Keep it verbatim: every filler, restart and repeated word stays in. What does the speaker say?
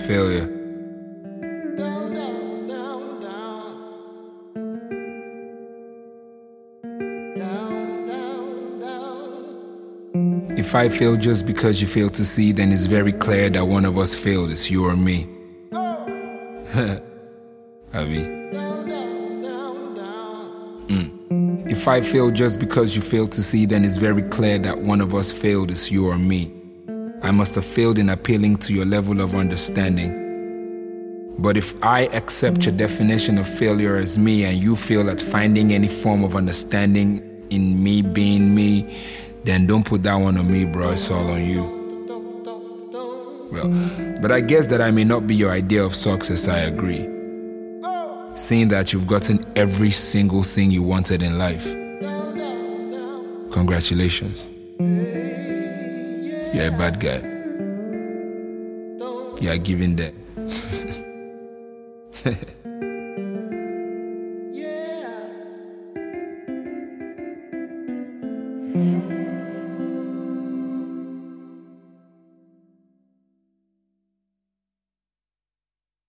Failure. Down, down, down, down. Down, down, down. If I fail just because you fail to see, then it's very clear that one of us failed. It's you or me. Abi. Down, down, down, down. Mm. If I fail just because you failed to see, then it's very clear that one of us failed. It's you or me. I must have failed in appealing to your level of understanding. But if I accept your definition of failure as me and you fail at finding any form of understanding in me being me, then don't put that one on me, bro. It's all on you. Well, but I guess that I may not be your idea of success, I agree. Seeing that you've gotten every single thing you wanted in life. Congratulations. You're a bad guy. You are giving that. Yeah.